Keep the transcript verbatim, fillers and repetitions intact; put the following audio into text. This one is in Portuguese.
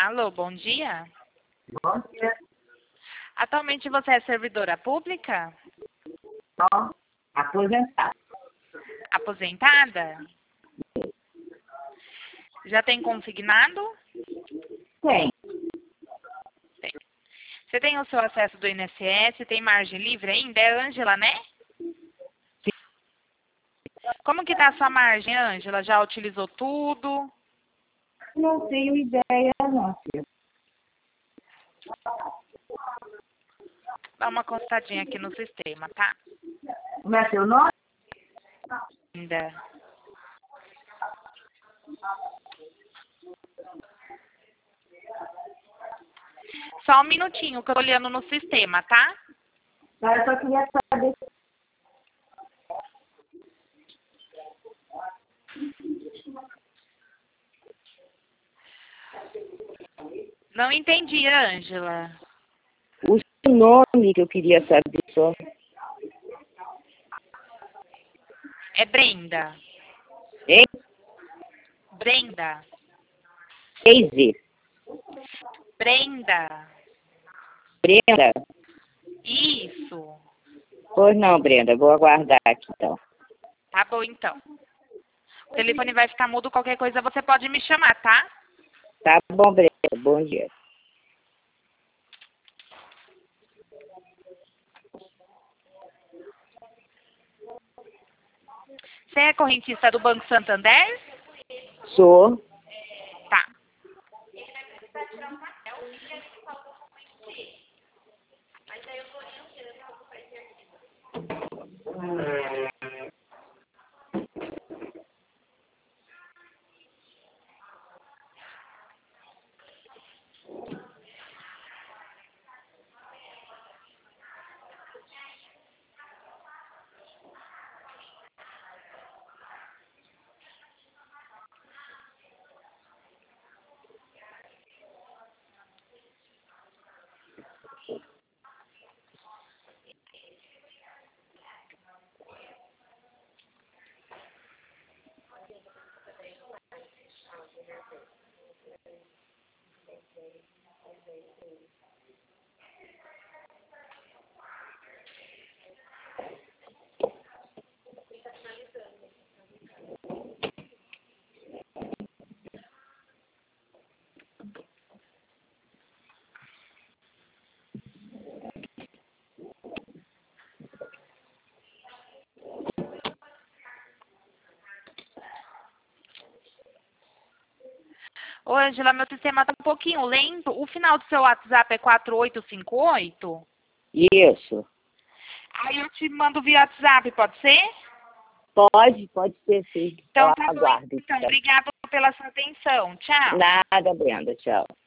Alô, bom dia. Bom dia. Atualmente você é servidora pública? Só aposentar. Aposentada? Já tem consignado? Tem. Tem. Você tem o seu acesso do I N S S? Tem margem livre ainda? É Ângela, né? Sim. Como que tá a sua margem, Ângela? Já utilizou tudo? Não tenho ideia, não, filho. Dá uma constadinha aqui no sistema, tá? Como é seu nome? Ainda. Só um minutinho que eu tô olhando no sistema, tá? Tá, eu só queria saber. Não entendi, Ângela. O seu nome que eu queria saber só. É Brenda. Hein? Brenda. Daisy. Brenda. Brenda? Isso. Pois não, Brenda. Vou aguardar aqui, então. Tá bom, então. O telefone vai ficar mudo, qualquer coisa você pode me chamar, tá? Tá bom, Brenda. Bom dia. Você é correntista do Banco Santander? Sou. Tá. Ô, Ângela, meu sistema tá um pouquinho lento. O final do seu WhatsApp é quatro oito cinco oito? Isso. Aí eu te mando via WhatsApp, pode ser? Pode, pode ser, sim. Então Eu tá bom. aguardo. Então, obrigada pela sua atenção. Tchau. Nada, Brenda. Tchau.